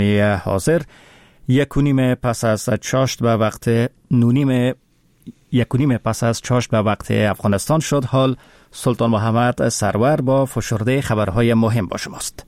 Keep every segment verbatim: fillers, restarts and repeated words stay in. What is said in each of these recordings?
حاضر یک و نیم پس از چاشت به وقت نونیم یک و نیم پس از چاشت به وقت افغانستان شد. حال سلطان محمد سرور با فشرده خبرهای مهم با شماست.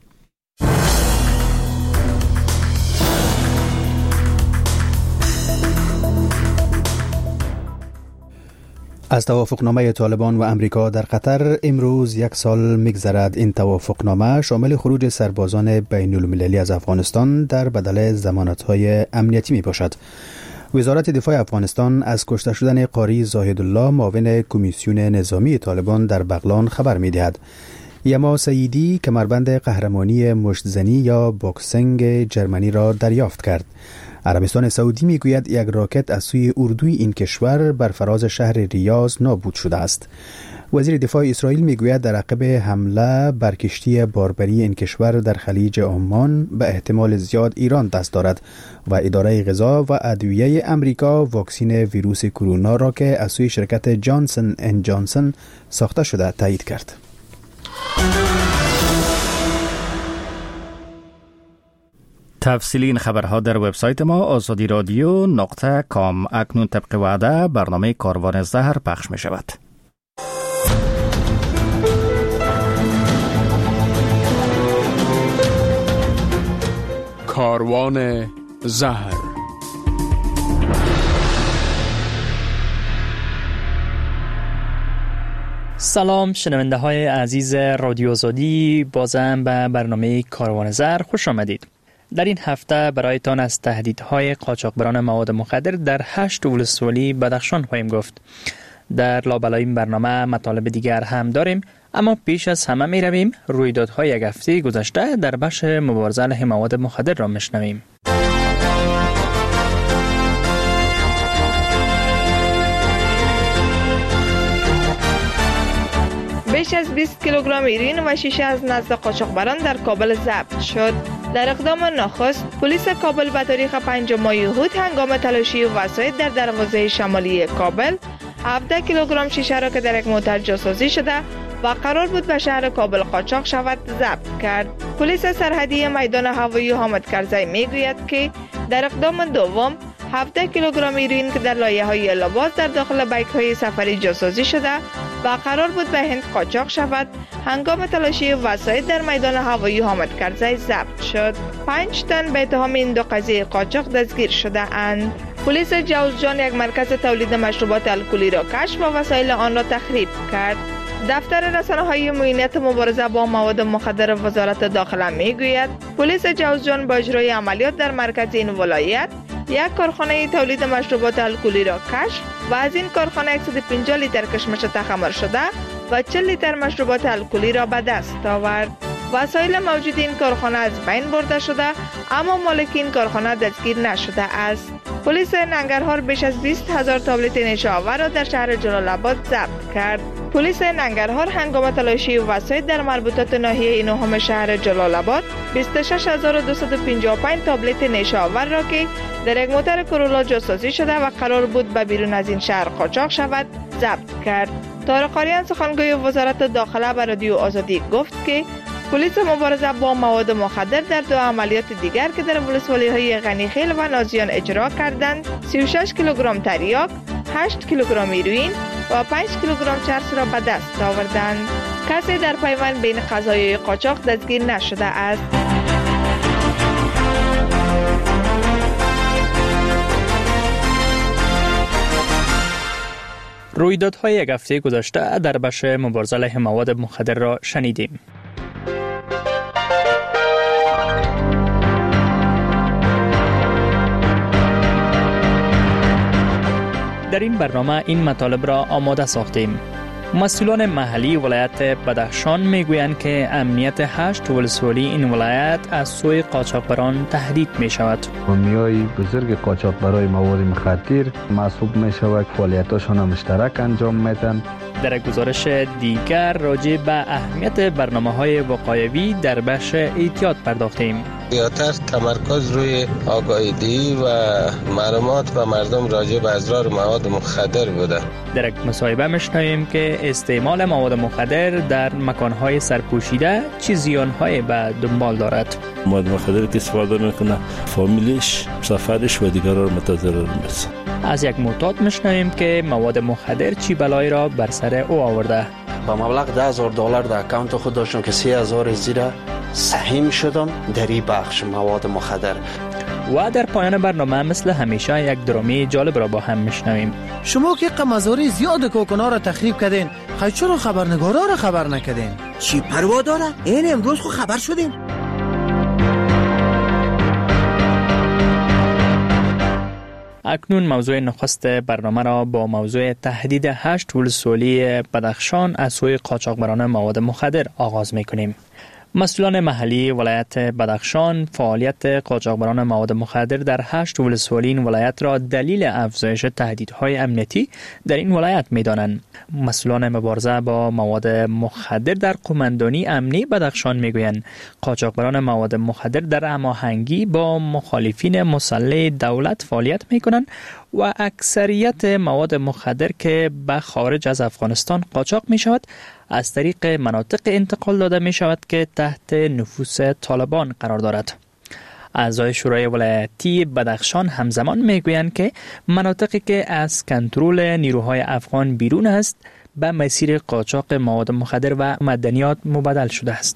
از توافقنامه طالبان و امریکا در قطر امروز یک سال میگذرد. این توافقنامه شامل خروج سربازان بین المللی از افغانستان در بدل ضمانت‌های امنیتی می باشد. وزارت دفاع افغانستان از کشته شدن قاری زاهدالله معاون کمیسیون نظامی طالبان در بغلان خبر می دهد. یما سیدی کمربند قهرمانی مشت‌زنی یا باکسینگ جرمنی را دریافت کرد. عربستان سعودی میگوید یک راکت از سوی اردوی این کشور بر فراز شهر ریاض نابود شده است. وزیر دفاع اسرائیل میگوید در عقب حمله بر کشتی باربری این کشور در خلیج عمان به احتمال زیاد ایران دست دارد و اداره غذا و ادویه امریکا واکسین ویروس کرونا را که از سوی شرکت جانسن اند جانسن ساخته شده تایید کرد. تفصیلی این خبرها در وبسایت ما آزادی رادیو نقطه کام. اکنون طبق وعده برنامه کاروان زهر پخش می شود. کاروان زهر. سلام شنونده های عزیز رادیو آزادی، بازم به برنامه کاروان زهر خوش آمدید. در این هفته برایتان از تهدیدهای قاچاقبران مواد مخدر در هشت ولسوالی بدخشان خواهیم گفت. در لابلای این برنامه مطالب دیگر هم داریم، اما پیش از همه می رویم رویدادهای یک هفته گذشته در بخش مبارزه علیه مواد مخدر را میشنویم. بیش از بیست کیلوگرم هیروئین و شیشه از نزد قاچاقبران در کابل ضبط شد. در اقدام نخست، پلیس کابل به تاریخ پنجم ماه یهود هنگام تلاشی وسایط در دروازه شمالی کابل هفده کیلوگرم شیشه را که در یک موتر جاسازی شده و قرار بود به شهر کابل قاچاق شود ضبط کرد. پلیس سرحدی میدان هوایی حامد کرزی میگوید که در اقدام دوم هفده کیلوگرم هیروئین که در لایه‌های لباس در داخل بایک‌های سفری جاسازی شده و قرار بود به هند قاچاق شود هنگام تلاشی وسایط در میدان هوایی حامد کرزی ضبط شد. پنج تن به اتهام این دو قضیه قاچاق دستگیر شده اند. پلیس جوزجان یک مرکز تولید مشروبات الکلی را کشف و وسایل آن را تخریب کرد. دفتر رسانه‌های معاونت مبارزه با مواد مخدر وزارت داخله میگوید پلیس جوزجان با اجرای عملیات در مرکز این ولایت یک کارخانه تولید مشروبات الکلی را کشف و از این کارخانه صد و پنجاه لیتر کشمش تخمر شده و چهل لیتر مشروبات الکلی را به دست آورد. وسایل موجود این کارخانه از بین برده شده اما مالک این کارخانه دستگیر نشده است. پلیس ننگرهار بیش از بیست هزار تابلت نشه آور را در شهر جلال آباد ضبط کرد. پلیس ننگرهار هنگام تلاشی وسایط در مربوطات ناحیه نهم شهر جلال آباد بیست و شش هزار و دویست و پنجاه و پنج تابلت نشه آور را که در یک موتر کرولا جاسازی شده و قرار بود به بیرون از این شهر قاچاق شود ضبط کرد. طارق آریان سخنگوی وزارت داخله به رادیو آزادی گفت که پلیس مبارزه با مواد مخدر در دو عملیات دیگر که در ولسوالی‌های غنیخیل و نازیان اجرا کردند سی و شش کیلوگرم تریاک، هشت کیلوگرم هیروئین و پنج کیلوگرم چرس را به دست آوردند. کسی در پیوند بین قضایای قاچاق دستگیر نشده است. رویدادهای یک هفته گذشته در بخش مبارزه علیه مواد مخدر را شنیدیم. در این برنامه این مطالب را آماده ساختیم. مسئولان محلی ولایت بدخشان میگویند که امنیت هشت ولسوالی این ولایت از سوی قاچاقبران تهدید می شود. میای بزرگ قاچاقبرای مواد مخدر محسوب می شود، فعالیتاشان مشترک انجام میدن در گزارش دیگر راجع به اهمیت برنامه‌های وقایوی در بخش احتیاط پرداختیم. زیادتر تمرکز روی آگاهی و معلومات و مردم راجع به اضرار مواد مخدر بوده. در یک مصاحبه میشنویم که استعمال مواد مخدر در مکان‌های سرپوشیده چه زیان‌هایی به دنبال دارد. مواد مخدر که استفاده میکنه فامیلش، سفرش و دیگران را متضرر میسازه. از یک معتاد میشنویم که مواد مخدر چی بلایی را بر سر او آورده. با مبلغ ده هزار دلار در اکانت خود داشتم که سه هزار زیر سهیم شدم در این بخش مواد مخدر. و در پایان برنامه مثل همیشه یک درامی جالب را با هم میشنویم. شما که قمازوری زیاد کوکنا را تخریب کردین، خیلی چرا خبرنگارا را خبر نکردین؟ چی پروا داره؟ این امروز خو خبر شدیم. اکنون موضوع نخست برنامه را با موضوع تهدید هشت ولسوالی بدخشان از سوی قاچاقبران مواد مخدر آغاز میکنیم. مسئولان محلی ولایت بدخشان فعالیت قاچاقبران مواد مخدر در هشت ولسوالی این ولایت را دلیل افزایش تهدیدهای امنیتی در این ولایت می‌دانند. مسئولان مبارزه با مواد مخدر در قماندانی امنی بدخشان میگویند قاچاقبران مواد مخدر در هماهنگی با مخالفین مسلح دولت فعالیت می‌کنند و اکثریت مواد مخدر که به خارج از افغانستان قاچاق می‌شود از طریق مناطق انتقال داده می شود که تحت نفوذ طالبان قرار دارد. اعضای شورای ولایتی بدخشان همزمان می گویند که مناطقی که از کنترل نیروهای افغان بیرون است به مسیر قاچاق مواد مخدر و معدنیات مبادل شده است.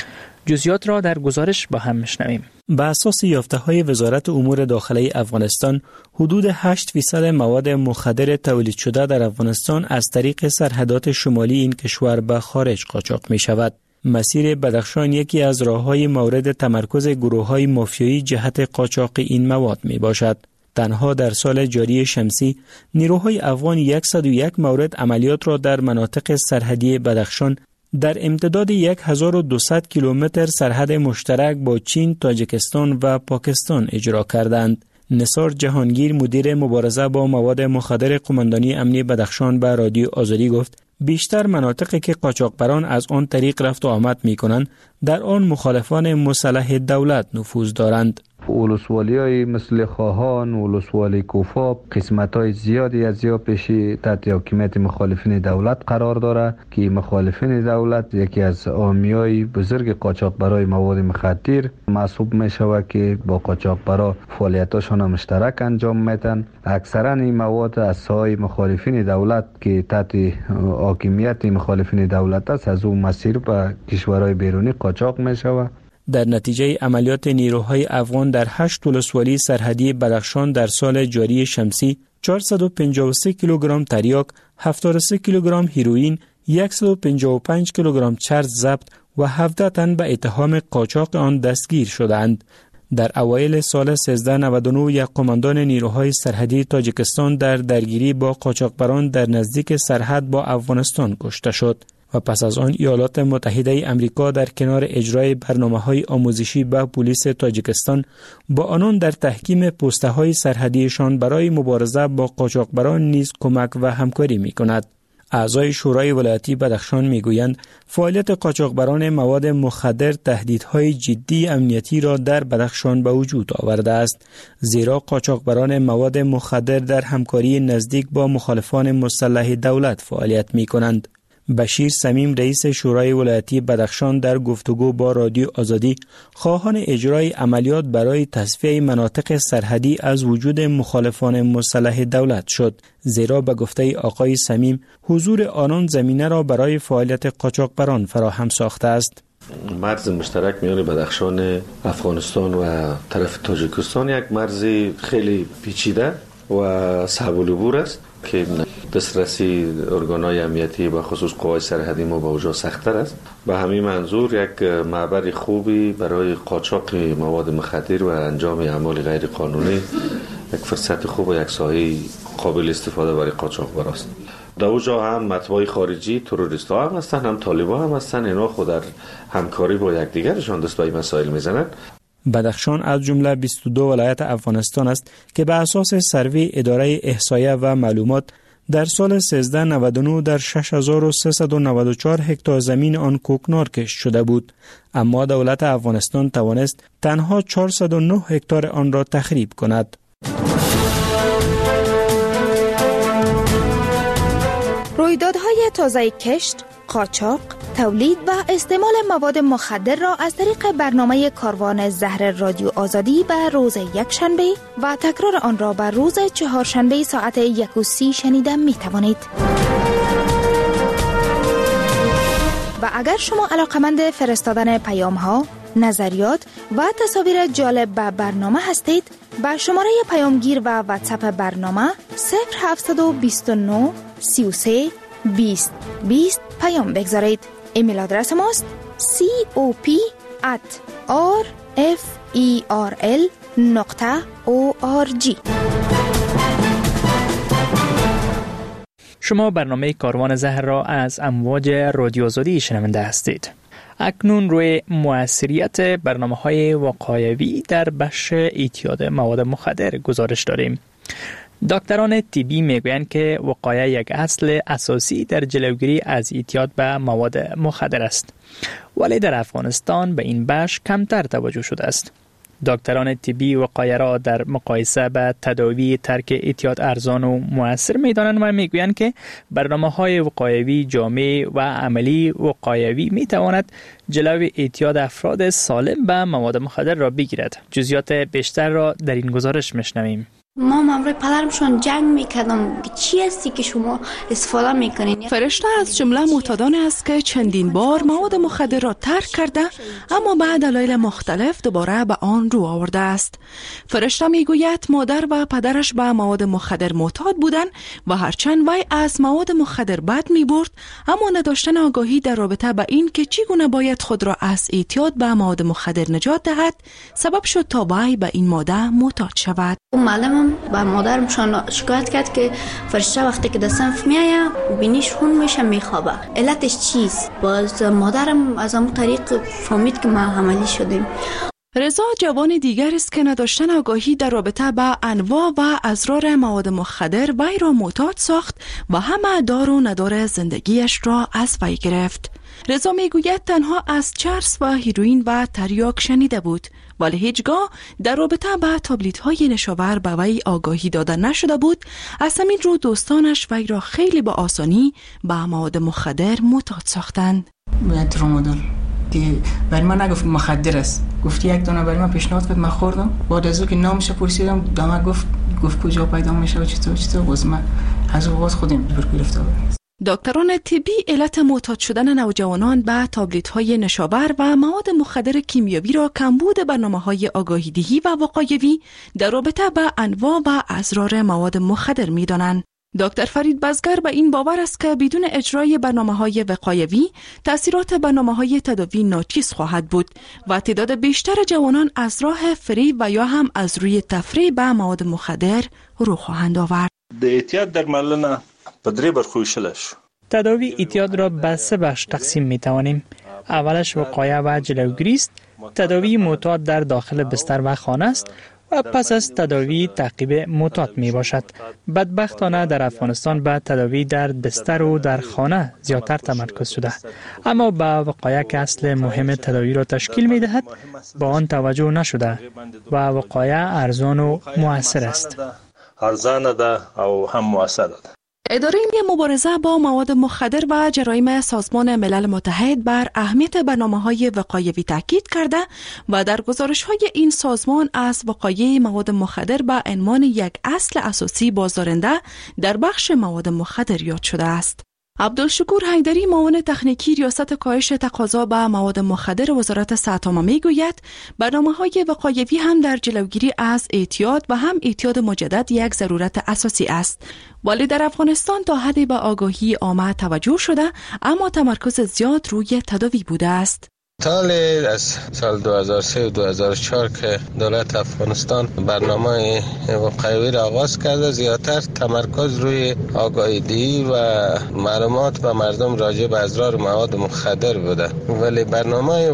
جزئیات را در گزارش با هم میشنویم. به اساس یافته‌های وزارت امور داخلی افغانستان، حدود هشت فیصد مواد مخدر تولید شده در افغانستان از طریق سرحدات شمالی این کشور به خارج قاچاق می شود. مسیر بدخشان یکی از راه‌های مورد تمرکز گروه‌های مافیایی جهت قاچاق این مواد می باشد. تنها در سال جاری شمسی، نیروهای افغان صد و یک مورد عملیات را در مناطق سرحدی بدخشان در امتداد هزار و دویست کیلومتر سرحد مشترک با چین، تاجیکستان و پاکستان اجرا کردند. نثار جهانگیر مدیر مبارزه با مواد مخدر قماندانی امنی بدخشان به رادیو آزادی گفت بیشتر مناطقی که قاچاقبران از آن طریق رفت و آمد می کنند در آن مخالفان مسلح دولت نفوذ دارند. ولسوالی های مثل خواهان، ولسوالی کوفاب، قسمت های زیادی از یا پیشی تحت حاکمیت مخالفین دولت قرار داره که مخالفین دولت یکی از حامیای بزرگ قاچاقبرای مواد مخدر محسوب می شود که با قاچاقبرا فعالیتاشون مشترک انجام میدن. اکثرا این مواد از سای مخالفین دولت که تحت حاکمیت مخالفین دولت است از اون مسیر به کشورهای بیرونی قاچاق می شود. در نتیجه عملیات نیروهای افغان در هشت ولسوالی سرحدی بدخشان در سال جاری شمسی چهارصد و پنجاه و سه کیلوگرم تریاک، هفتاد و سه کیلوگرم هیروئین، صد و پنجاه و پنج کیلوگرم چرس ضبط و هفده تن به اتهام قاچاق آن دستگیر شدند. در اوایل سال سیزده نود و نه یک قماندان نیروهای سرحدی تاجیکستان در درگیری با قاچاقبران در نزدیک سرحد با افغانستان کشته شد و پس از آن ایالات متحده امریکا در کنار اجرای برنامه‌های آموزشی به پلیس تاجیکستان با آنان در تحکیم پسته‌های سرحدیشان برای مبارزه با قاچاقبران نیز کمک و همکاری می‌کند. اعضای شورای ولایتی بدخشان میگویند فعالیت قاچاقبران مواد مخدر تهدیدهای جدی امنیتی را در بدخشان به وجود آورده است، زیرا قاچاقبران مواد مخدر در همکاری نزدیک با مخالفان مسلح دولت فعالیت می‌کنند. بشیر سمیم رئیس شورای ولایتی بدخشان در گفتگو با رادیو آزادی خواهان اجرای عملیات برای تصفیه مناطق سرحدی از وجود مخالفان مسلح دولت شد، زیرا به گفته آقای سمیم حضور آنان زمینه را برای فعالیت قاچاقبران فراهم ساخته است. مرز مشترک میان بدخشان افغانستان و طرف تاجیکستان یک مرز خیلی پیچیده و صعب العبور است که دسترسی ارگان‌های امنیتی و خصوص قوای سرحدی ما با اوجا سخت‌تر است. به همین منظور یک معبر خوبی برای قاچاق مواد مخدر و انجام اعمال غیر قانونی، یک فرصت خوب و یک ساحه قابل استفاده برای قاچاقبر است. در اوجا هم مطبوع خارجی، تروریست‌ها هم هستند، هم طالبان هم هستند. اینا خود در همکاری با یکدیگرشان دست به این مسائل میزنند. بدخشان از جمله بیست و دو ولایت افغانستان است که به اساس سروی اداره احصایه و معلومات در سال سیزده نود و نه در شش هزار و سیصد و نود و چهار هکتار زمین آن کوکنار کشت شده بود، اما دولت افغانستان توانست تنها چهارصد و نه هکتار آن را تخریب کند. رویدادهای تازه کشت، قاچاق، تولید و استعمال مواد مخدر را از طریق برنامه کاروان زهر رادیو آزادی به روز یکشنبه و تکرار آن را به روز چهارشنبه ساعت یک و سی شنیده می توانید. و اگر شما علاقمند فرستادن پیام ها، نظریات و تصاویر جالب به برنامه هستید، با شماره پیامگیر و واتساپ برنامه صفر هفتصد و بیست و نه سی و سه بیست بیست پیام بگذارید. ایمیل آدرس ماست cop at rferl نقطه org. شما برنامه کاروان زهر را از امواج رادیو آزادی شنونده هستید. اکنون روی مؤثریت برنامه‌های وقایوی در بخش اعتیاد مواد مخدر گزارش داریم. دکتران طبی میگویند که وقایه یک اصل اساسی در جلوگیری از اعتیاد به مواد مخدر است، ولی در افغانستان به این بخش کمتر توجه شده است. دکتران طبی وقایه را در مقایسه با تداوی ترک اعتیاد ارزان و مؤثر می‌دانند و میگویند که برنامه‌های وقایوی جامع و عملی وقایوی می‌تواند جلوی اعتیاد افراد سالم به مواد مخدر را بگیرد. جزئیات بیشتر را در این گزارش می‌شنویم. ما امروی پدرمشون جنگ میکردم که چی هستی که شما استفاده میکنین. فرشته از جمله معتادان است که چندین بار مواد مخدر را ترک کرده اما بعد دلایل مختلف دوباره به آن رو آورده است. فرشته میگوید مادر و پدرش به مواد مخدر معتاد بودند و هرچند وی از مواد مخدر بد میبرد اما نداشتن آگاهی در رابطه با این که چگونه باید خود را از اعتیاد به مواد مخدر نجات دهد سبب شد تا وی به این ماده معتاد شود. معلمم با مادرم شکایت کرد که فرشته وقتی که در صنف میایه بینیش خون میشه میخوابه. علتش چیست؟ باز مادرم از همون طریق فهمید که ما عملی شدیم. رضا جوان دیگر است که نداشتن آگاهی در رابطه با انواع و اسرار مواد مخدر وی را معتاد ساخت و همه دار و ندار زندگیش را از وی گرفت. رضا میگوید تنها از چرس و هیروئین و تریاک شنیده بود ولی هیچگاه در رابطه با تابلیت‌های نشاور به وی آگاهی داده نشده بود. از همین رو دوستانش وی را خیلی با آسانی به مواد مخدر معتاد ساختند. باید ترامادول که برای من نگفت مخدر است، گفتی یک دانه برای من پیشنهاد کرد، من خوردم. بعد از اون که نامش پرسیدم دامه گفت گفت کجا پیدا میشه و چطور چطور باز من از اون باز خودم بر گرفتم. دکتران طبی علت معتاد شدن نوجوانان به تابلیت‌های نشاور و مواد مخدر کیمیایی را کمبود برنامه‌های آگاهی‌دهی و وقایوی در رابطه با انواع و اسرار مواد مخدر می‌دانند. دکتر فرید بزگر به این باور است که بدون اجرای برنامه‌های وقایوی تأثیرات برنامه‌های تداوی ناچیز خواهد بود و تعداد بیشتر جوانان از راه فریب و یا هم از روی تفریح به مواد مخدر رو خواهند آورد. د اعتیاد درملنه په درې برخو ویشلی شو. تداوی اعتیاد را به سه بخش تقسیم می توانیم. اولش وقایه و جلوگیری است. تداوی معتاد در داخل بستر و خانه است و پس از تداوی تعقیب معتاد می باشد. بدبختانه در افغانستان به تداوی در بستر و در خانه زیادتر تمرکز شده، اما به وقایه که اصل مهم تداوی را تشکیل می دهد با آن توجه نشده و وقایه ارزان و مؤثر است. ارزانه ده او هم مؤثر ده. اداره مبارزه با مواد مخدر و جرایم سازمان ملل متحد بر اهمیت برنامه‌های وقایوی تاکید کرده و در گزارش‌های این سازمان از وقایع مواد مخدر به عنوان یک اصل اساسی بازدارنده در بخش مواد مخدر یاد شده است. عبدالشکور حیدری معاون تکنیکی ریاست کاهش تقاضا به مواد مخدر وزارت صحت عامه میگوید برنامه‌های وقایوی هم در جلوگیری از اعتیاد و هم اعتیاد مجدد یک ضرورت اساسی است، ولی در افغانستان تا حدی به آگاهی عامه توجه شده اما تمرکز زیاد روی تداوی بوده است. سال از سال دو هزار و سه و دو هزار و چهار که دولت افغانستان برنامه وقایوی را آغاز کرده، زیادتر تمرکز روی آگاهی‌دهی و معلومات به مردم راجع به اسرار مواد مخدر بوده، ولی برنامه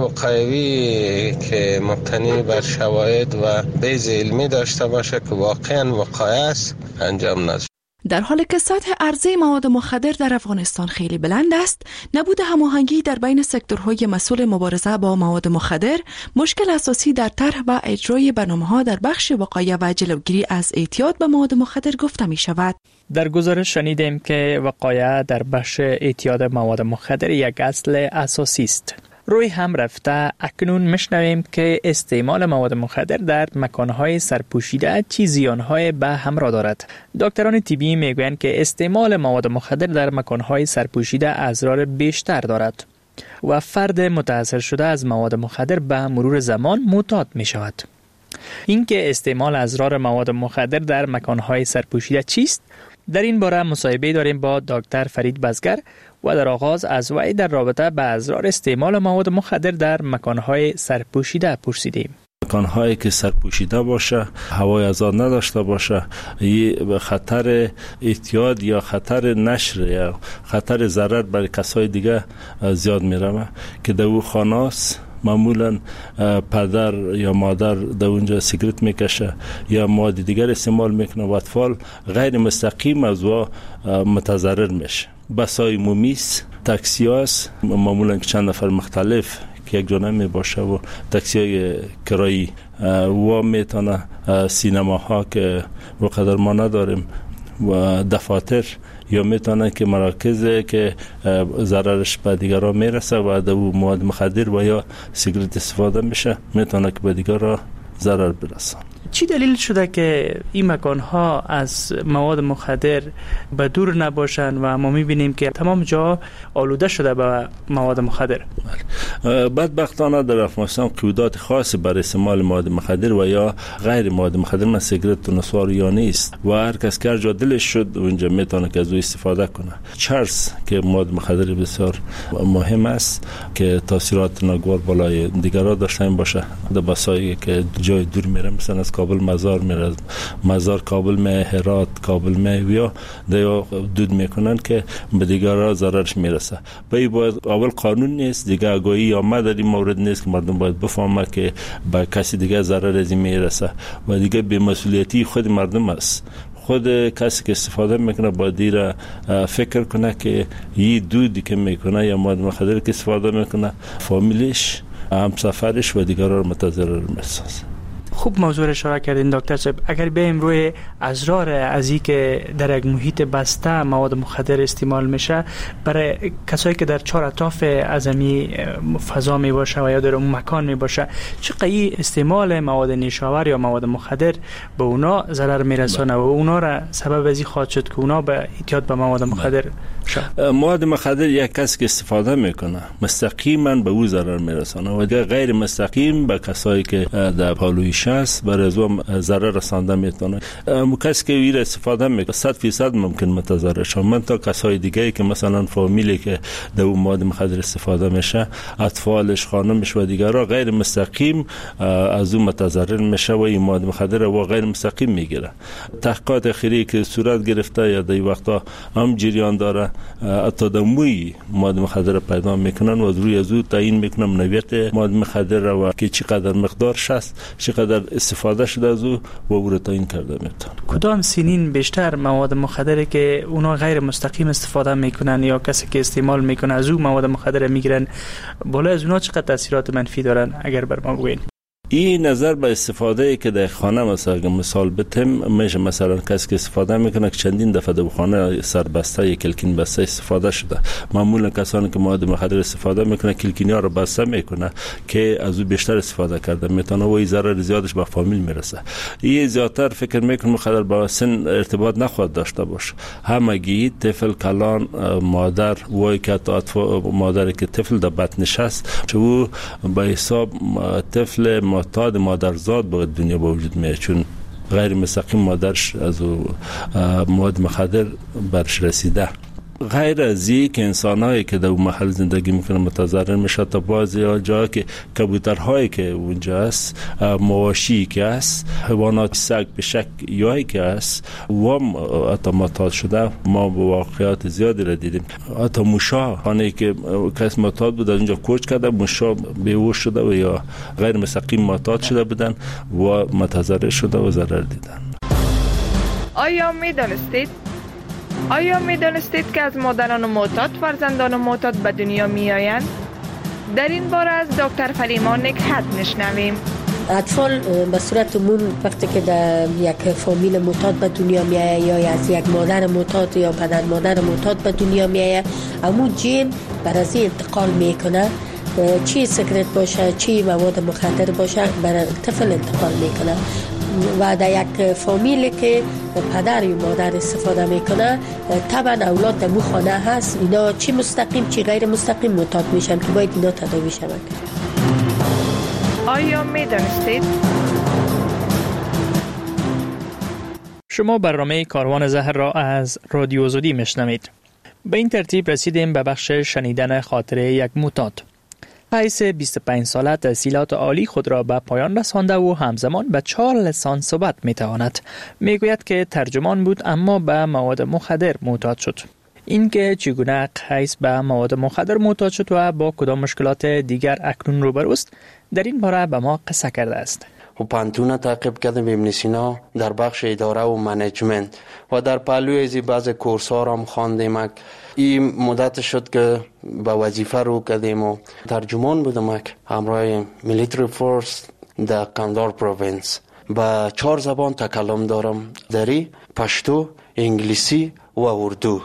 وقایوی که مبتنی بر شواهد و بیض علمی داشته باشه که واقعا وقایع است انجام نشد. در حالی که سطح عرضه مواد مخدر در افغانستان خیلی بلند است، نبود هماهنگی در بین سکتورهای مسئول مبارزه با مواد مخدر مشکل اساسی در طرح و اجرای برنامه‌ها در بخش وقایع و جلوگیری از اعتیاد به مواد مخدر گفته می شود. در گزارش شنیدیم که وقایع در بخش اعتیاد مواد مخدر یک اصل اساسی است. روی هم رفته اکنون میشنویم که استعمال مواد مخدر در مکانهای سرپوشیده چه زیانهای به همراه دارد. دکتران طبی میگویند که استعمال مواد مخدر در مکانهای سرپوشیده اضرار بیشتر دارد و فرد متاثر شده از مواد مخدر به مرور زمان معتاد می شود. اینکه استعمال اضرار مواد مخدر در مکانهای سرپوشیده چیست؟ در این باره مصاحبه داریم با دکتر فرید بزگر و در آغاز از وی در رابطه با اضرار استعمال مواد مخدر در مکانهای سرپوشیده پرسیدیم. مکانهایی که سرپوشیده باشه، هوای آزاد نداشته باشه، یه خطر اعتیاد یا خطر نشر یا خطر ضرر برای کسای دیگه زیاد میره که در او خاناس معمولا پدر یا مادر در اونجا سیگرت میکشه یا مواد دیگر استعمال میکنه و اطفال غیر مستقیم از او متضرر میشه. بسای مومیس، تاکسیاس معمولا چند نفر مختلف که یک جانب می باشه و تاکسی های کرایی و میتونه سینماها که وقدر ما نداریم و دفاتر یا میتونه که مراکز که ضررش به دیگران میرسه و در مواد مخدر و یا سیگرت استفاده میشه میتونه که به دیگران ضرر برسه. چی دلیل شده که این مکانها از مواد مخدر به دور نباشند و ما میبینیم که تمام جا آلوده شده به مواد مخدر؟ بدبختانه در افغانستان قیودات خاصی برای استعمال مواد مخدر و یا غیر مواد مخدر مثل سیگرت و نسوار یا نیست و هر کس که هر جا دلش شد اونجا میتونه که از او استفاده کنه. چرس که مواد مخدر بسیار مهم است که تاثیرات ناگوار بالای دیگران داشته باشه. در بسایی که جای دور میره مثلا از کابل مزار میره، مزار کابل می هرات کابل می یا دیا دود میکنن که به دیگران ضررش میرسه. به باید اول قانون نیست دیگه، آگاهی یا مداری مورد نیست که مردم باید بفهمه که به کسی دیگه ضرر از این میرسه و دیگه به مسئولیتی خود مردم است. خود کسی که استفاده میکنه باید دیر فکر کنه که یه دودی که میکنه یا مواد مخدر که استفاده میکنه فامیلش، همسفرش و دیگران متضرر میسازه. خوب موضوع اشاره کردین دکتر صاحب. اگر بیایم روی اضرار از این که در یک محیط بسته مواد مخدر استعمال میشه برای کسایی که در چهار اطراف از این فضا می باشه و یا در اون مکان می باشه، چقدر استعمال مواد نیشاور یا مواد مخدر به اونا ضرر میرسونه و اونا را سبب از این خواهد شد که اونا به اعتیاد به مواد مخدر شد؟ مواد مخدر یک کسی که استفاده میکنه مستقیما به او ضرر میرسونه و دیگه غیر مستقیم به کسایی که در پالویش است برای از او ضرر رسانده میتونه. کسی که ویر استفاده میکنه صد فیصد ممکن متضرر شه. من تا کسای دیگه که مثلا فامیلی که در اون مواد مخدر استفاده میشه، اطفالش، خانمش و دیگران غیر مستقیم از اون متضرر میشه و این مواد مخدر و غیر مستقیم میگیره. تحقیقات اخیری که صورت گرفته یا در وقتا هم جریان داره، حتی دموی مواد مخدر پیدا میکنن و از روی از او تعیین میکنن نوعیت مواد مخدر و که چقدر مقدارش است، چقدر استفاده شده از او و او را تعیین کرده میتونه. کدام سنین بیشتر مواد مخدر که اونا غیر مستقیم استفاده میکنن یا کسی که استعمال میکنه از او مواد مخدر میگیرن، بالا از اونا چقدر تاثیرات منفی دارن اگر بر ما بگوین؟ این نظر به استفاده که در خانه مثلا مثال بتم میشه، مثلا کسی که استفاده میکنه که چندین دفعه در خانه سربسته یا کلکین بسته استفاده شده. معمولا کسانی که مواد مخدر استفاده میکنه کلکینی ها رو بسته میکنه که از او بیشتر استفاده کرده میتونه و این ضرر زیادش به فامیل میرسه. این زیادتر فکر میکنه مخدر با سن ارتباط نخواهد داشته باشه. همگی طفل، کلان، مادر وای که مادر که طفل در بطنش هست چه او به حساب طفل معتاد مادرزاد به دنیا با وجود میاد، چون غیر مستقیم مادرش از مواد مخدر برش رسیده. غیر از این که انسان‌هایی که در اون محل زندگی میکنن متضرر میشه، تا بعضی جاها که کبوترهایی که اونجا هست، مواشی که هست، حیوانات سگ بشک یایی که هست و حتی معتاد شده. ما با واقعیات زیادی را دیدیم. حتی موشا، خانه که کس معتاد بود از اونجا کوچ کرده، موشا بیهوش شده و یا غیر مستقیم معتاد شده بودن و متضرر شده و ضرر دیدن. آیا میدانستید آیا می دانستید که از مادران معتاد فرزندان معتاد به دنیا می آیند؟ در این باره از دکتر فلیما نکهت میشنویم. اطفال به صورت عموم وقتی که در یک فامیل معتاد به دنیا می آید یا از یک مادر معتاد یا پدر مادر معتاد به دنیا می آید، همون جین بر از این انتقال میکنه، چی سیگرت باشه چی مواد مخدر باشه بر طفل انتقال میکنه. و در یک فامیلی که پدر یا مادر استفاده میکنه، طبعا اولاد در مو خانه هست، اینا چی مستقیم چی غیر مستقیم معتاد میشن که باید اینا تداوی شوند. آیا می دانستید؟ شما برنامه کاروان زهر را از رادیو آزادی میشنوید. به این ترتیب رسیدیم به بخش شنیدن خاطره یک معتاد. قیس بیست و پنج ساله تحصیلات عالی خود را به پایان رسانده و همزمان به چهار لسان صحبت میتواند. میگوید که ترجمان بود اما به مواد مخدر معتاد شد. اینکه چگونه قیس به مواد مخدر معتاد شد و با کدام مشکلات دیگر اکنون روبروست، در این باره به ما قصه کرده است. و پانتون تعقیب کردم ابن سینا در بخش اداره و منیجمنت و در پهلوی از بعض کورس ها را هم خواندیم. این مدت شد که به وظیفه رو کردیم و ترجمان بودم همراه میلیتری فورس در کندهار پروینس. با چهار زبان تکلم دارم: دری، پشتو، انگلیسی و اردو.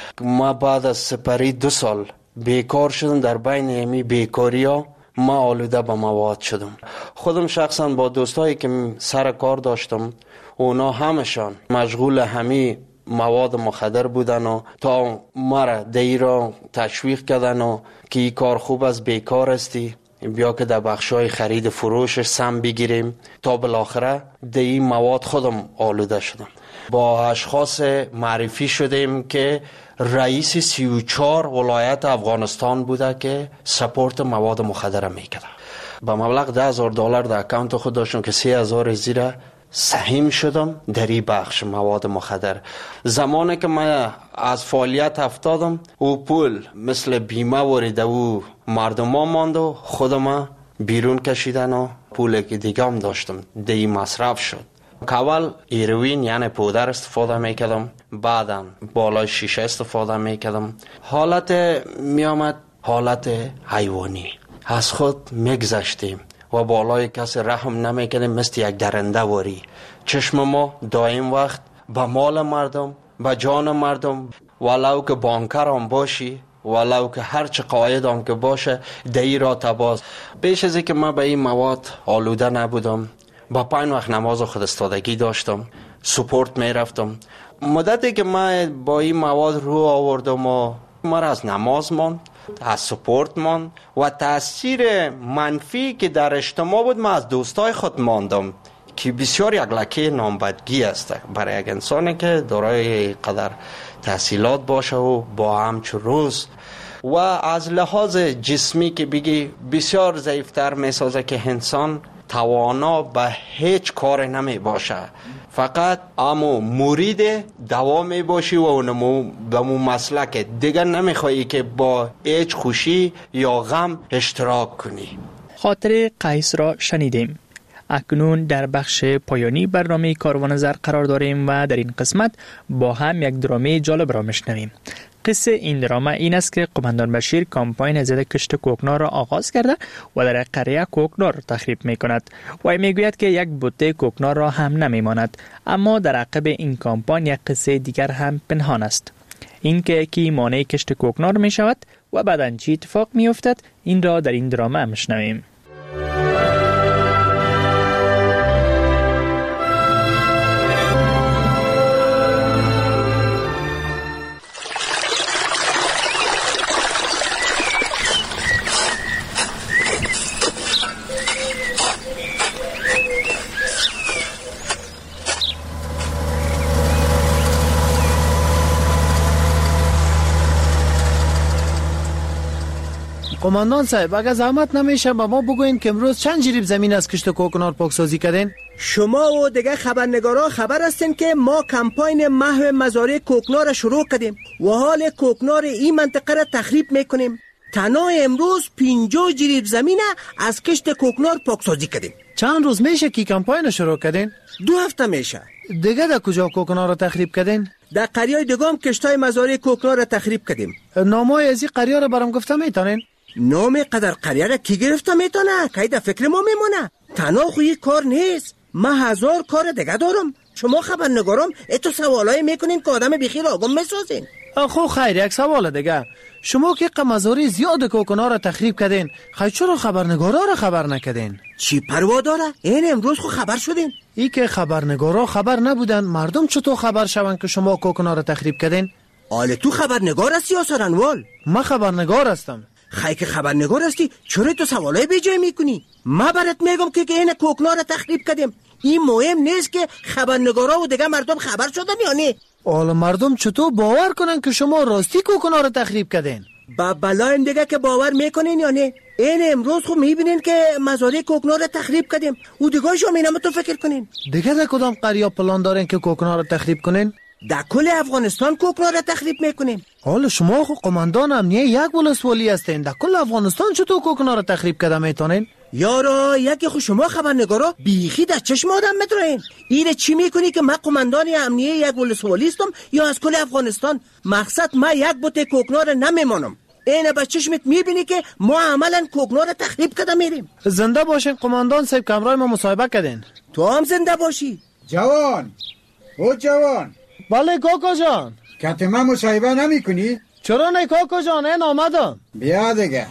ما بعد از سپری دو سال بیکار شدم. در بین همی بیکاری ها ما آلوده به مواد شدم. خودم شخصا با دوستایی که سر کار داشتم، اونا همشان مشغول همی مواد مخدر بودن و تا مرا دی را تشویق کردن و که این کار خوب است، بیکار استی، بیا که در بخشای خرید فروشش سم بگیریم. تا بالاخره دی این مواد خودم آلوده شدم. با اشخاص معرفی شدیم که رئیس سی و چهار ولایت افغانستان بوده که سپورت مواد مخدر میکرده. با مبلغ ده هزار دلار در اکانت خود داشتم که سه هزار زیر سهیم شدم در این بخش مواد مخدر. زمانی که من از فعالیت افتادم او پول مثل بیمه وریده و مردم ها ماند و خودم بیرون کشیدن و پول که دیگه هم داشتم دی مصرف شد. اول هیروین یعنی پودر استفاده میکردم، بعدم بالای شیشه استفاده میکردم. حالت میامد حالت حیوانی، از خود میگذشتیم و بالای کسی رحم نمیکردیم، مثل یک درنده واری. چشم ما دائم وقت به مال مردم، به جان مردم، ولو که بانکر هم باشی، ولو که هر چه قاید هم که باشه دی را تباز. بیش از که من به این مواد آلوده نبودم، با پنج وقت نماز خود استادگی داشتم، سپورت می رفتم. مدتی که من با این مواد رو آوردم و مرا از نماز ماند، از سپورت ماند و تاثیر منفی که در اجتماع بود، من از دوستای خود ماندم که بسیار یک لکه نامبدگی است برای یک انسانی که دارای قدر تحصیلات باشه و با همچو روز و از لحاظ جسمی که بگی بسیار ضعیفتر می سازه که انسان توانا به هیچ کار نمی باشه، فقط امو مرید دوا می باشی و اونمو به مو مسلک دیگر نمی خواهی که با هیچ خوشی یا غم اشتراک کنی. خاطر قیس را شنیدیم. اکنون در بخش پایانی برنامه کاروان زر قرار داریم و در این قسمت با هم یک درامه جالب را میشنویم. قصه این درامه این است که قماندان بشیر کامپاین ضد کشت کوکنار را آغاز کرده و در قریه کوکنار تخریب می کند و می گوید که یک بوته کوکنار را هم نمی ماند. اما در عقب این کامپاین یک قصه دیگر هم پنهان است. این که کی مانع کشت کوکنار می شود و بعداً چی اتفاق می افتد، این را در این درامه میشنویم. قماندان صاحب، اگر زحمت نمیشه با ما بگوین که امروز چند جریب زمین از کشت کوکنار پاکسازی کردین؟ شما و دیگه خبرنگارا خبر هستین که ما کمپاین محو مزارع کوکنار را شروع کردیم و حال کوکنار این منطقه را تخریب میکنیم. تنها امروز پنجاه جریب زمین از کشت کوکنار پاکسازی کردیم. چند روز میشه که کمپاین شروع کردین؟ دو هفته میشه. دیگه در کجا کوکنار را تخریب کردین؟ در قریای دگام کشتای مزارع کوکنار را تخریب کردیم. نامای از این قریه را برام گفته میتونین؟ نام قدر قریه را کی گرفته میتونه؟ کی در فکر ما میمونه؟ تنها خوی کار نیست، من هزار کار دیگه دارم. شما خبرنگارم اتو سوالای میکنین که آدم بیخیر آگم میسازین. خب خیر، یک سوال دیگه. شما که مزارع زیاد کوکنار را تخریب کردین، خیر چرا خبرنگارا را خبر نکردین؟ چی پروا داره؟ این امروز خو خبر شدین. ای که خبرنگارا خبر نبودن، مردم چطور خبر شون که شما کوکنار را تخریب کردین؟ آله تو خبرنگار هستی یا سرانوال؟ من خبرنگار هستم. خیر که خبرنگار هستی چرا تو سوالای بی جای میکنی؟ من برات میگم که که این کوکنار را تخریب کردیم. این مهم نیست که خبرنگارا و دیگه مردم خبر شدن یا نه. حالا مردم چطور باور کنن که شما راستی کوکنار را تخریب کردین؟ با بلایم دیگه که باور میکنین یا نه. این امروز خب میبینین که مزارع کوکنار را تخریب کردیم و دیگه شما اینم تو فکر کنین. دیگه در کدام قریه پلان دارین که کوکنار را تخریب کنین؟ در کل افغانستان کوکنار را تخریب میکنین. حالا شما خو قماندان امنیه یک ولسوالی هستین، در کل افغانستان چطور کوکنار را تخریب کرده میتونین؟ یارا یکی خو شما خبرنگارا بیخی در چشم آدم میترین. اینه چی میکنی که من قماندان امنیه یک ولسوالی هستم یا از کل افغانستان؟ مقصد من یک بوته کوکنار نمیمانم. اینه به چشمت میبینی که ما عملا کوکنار را تخریب کرده میریم. زنده باشین قماندان صاحب، کمرای ما مصاحبه کردین. تو هم زنده باشی. جوان او جوان. بله کاکا جان. کت من مصاحبه نمی کنی؟ چرا نه کاکا جان، این آمدم. بیا دیگه.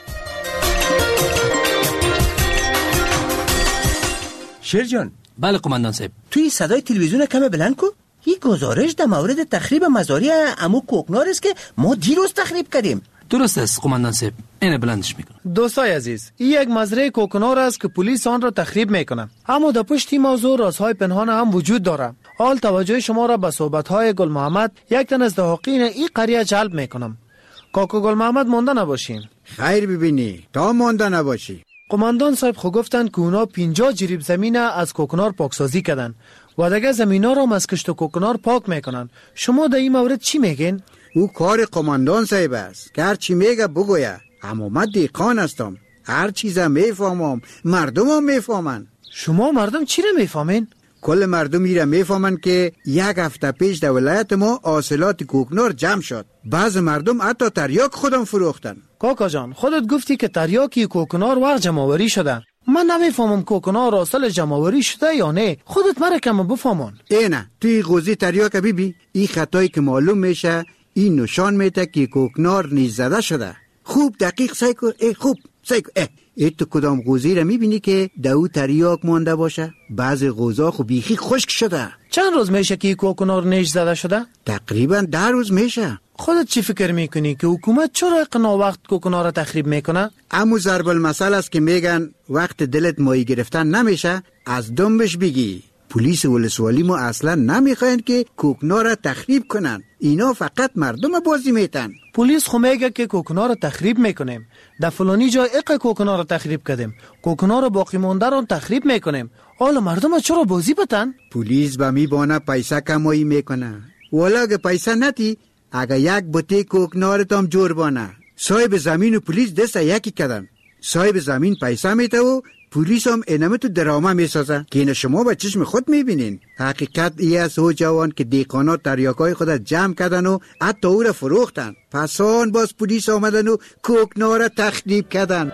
شیر جان. بله قماندان صاحب. توی صدای تلویزیون کم بلند کو. این گزارش در مورد تخریب مزارع عمو کوکنار است که ما دیروز تخریب کردیم. درست است قماندان صاحب، اینه بلندش میکنم. دوستای عزیز، این یک مزرعه کوکنار است که پلیس آن را تخریب میکنه، اما در پشت این موضوع رازهای پنهان هم وجود داره. حال توجه شما را به صحبت‌های گل محمد، یک تن از دهاقین این قریه جلب میکنم. کاکو گل محمد مانده نباشین. خیر ببینی، تا مانده نباشی. قماندان صاحب خو گفتن که اونا پنجاه جریب زمین از کوکنار پاکسازی کردن و دیگه زمینا را از کشت کوکنار پاک میکنن. شما در این مورد چی میگین؟ او کار قماندان صاحب است که هر چی میگه بگویه. اما من دیقان هستم، هر چیزا میفهمم، مردم هم میفهمن. شما مردم چی را میفهمین؟ کل مردم میره میفهمن که یک هفته پیش در ولایت ما حاصلات کوکنار جمع شد. بعض مردم حتی تریاک خودم فروختن. کاکا جان، خودت گفتی که تریاکی کوکنار وقت جمع‌آوری شده. من نمیفهمم کوکنار اصل جمع‌آوری شده یا نه. خودت مرا کم بفهمون. اینه توی قضیه تریاک بیبی، این خطایی که معلوم میشه این نشان میده که کوکنار نیز زده شده. خوب دقیق سعی کن. ای خوب سعی کن. ای, ای تو کدام قضیه را میبینی که دو تریاک مانده باشه؟ بعض قضا خو بیخی خشک شده. چند روز میشه که کوکنار نیز زده شده؟ تقریبا ده روز میشه. خودت چی فکر میکنی که حکومت چرا اقنا وقت کوکنار را تخریب میکنه؟ امو ضرب المثل است که میگن وقت دلت ماهی گرفتن نمیشه از دنبش بگی. پلیس ولسوالی ما اصلا نمیخواین که کوکنار را تخریب کنن. اینا فقط مردم بازی میتن. پلیس خو میگه که کوکنار را تخریب میکنیم، در فلانی جا اق کوکنار را تخریب کردیم، کوکنار را باقی مانده را تخریب میکنیم. حالا مردم چرا بازی بتن؟ پلیس با میبانه پیسه کمایی میکنه. ولی اگه پیسه نتی، اگه یک بوته کوکنار تام جور بانه، صاحب زمین و پلیس دست یکی کردن. صاحب زمین پیسه میته و پلیس هم اینمه تو درامه میسازه که این شما به چشم خود میبینین. حقیقت ای است او جوان که دیقانات تریاکای خود جمع کردن و حتی او را فروختن. پس آن باز پلیس آمدن و کوکنار را تخریب کردن.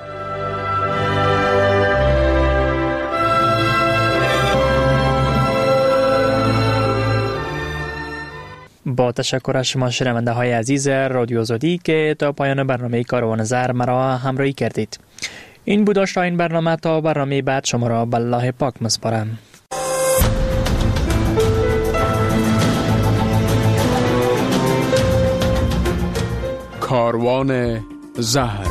با تشکر از شما شنونده های عزیز رادیو آزادی که تا پایان برنامه کاروان زر مرا همراهی کردید. این بود داشت این برنامه. تا برنامه بعد شما را به الله پاک میسپارم. کاروان زهر.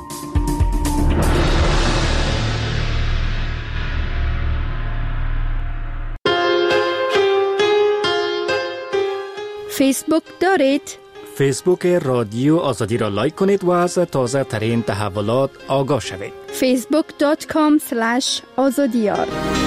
فیسبوک دارید؟ فیسبوک رادیو آزادی را لایک کنید و از تازه ترین تحولات آگاه شوید. فیسبوک دات کام اسلش آزادیار